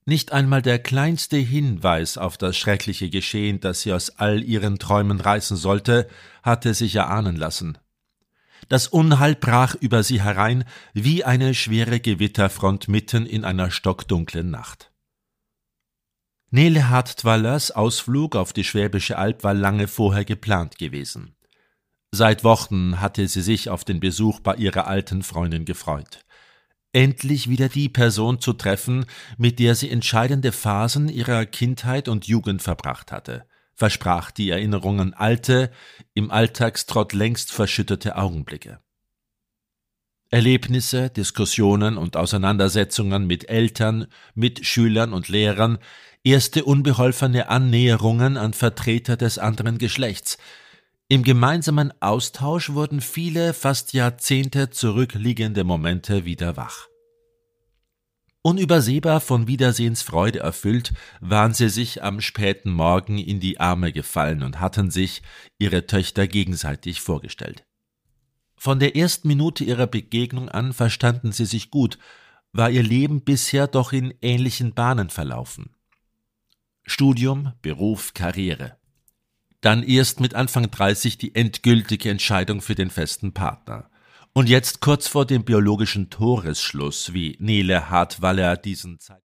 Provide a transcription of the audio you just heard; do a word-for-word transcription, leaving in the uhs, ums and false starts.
Nicht einmal der kleinste Hinweis auf das schreckliche Geschehen, das sie aus all ihren Träumen reißen sollte, hatte sich erahnen lassen. Das Unheil brach über sie herein wie eine schwere Gewitterfront mitten in einer stockdunklen Nacht. Nele Hart-Twallers Ausflug auf die Schwäbische Alb war lange vorher geplant gewesen. Seit Wochen hatte sie sich auf den Besuch bei ihrer alten Freundin gefreut. Endlich wieder die Person zu treffen, mit der sie entscheidende Phasen ihrer Kindheit und Jugend verbracht hatte, versprach die Erinnerungen alte, im Alltagstrott längst verschüttete Augenblicke. Erlebnisse, Diskussionen und Auseinandersetzungen mit Eltern, Mitschülern und Lehrern, erste unbeholfene Annäherungen an Vertreter des anderen Geschlechts. Im gemeinsamen Austausch wurden viele, fast Jahrzehnte zurückliegende Momente wieder wach. Unübersehbar von Wiedersehensfreude erfüllt, waren sie sich am späten Morgen in die Arme gefallen und hatten sich ihre Töchter gegenseitig vorgestellt. Von der ersten Minute ihrer Begegnung an verstanden sie sich gut, war ihr Leben bisher doch in ähnlichen Bahnen verlaufen. Studium, Beruf, Karriere. Dann erst mit Anfang dreißig die endgültige Entscheidung für den festen Partner. Und jetzt kurz vor dem biologischen Toresschluss, wie Nele Hart-Twaller diesen Zeit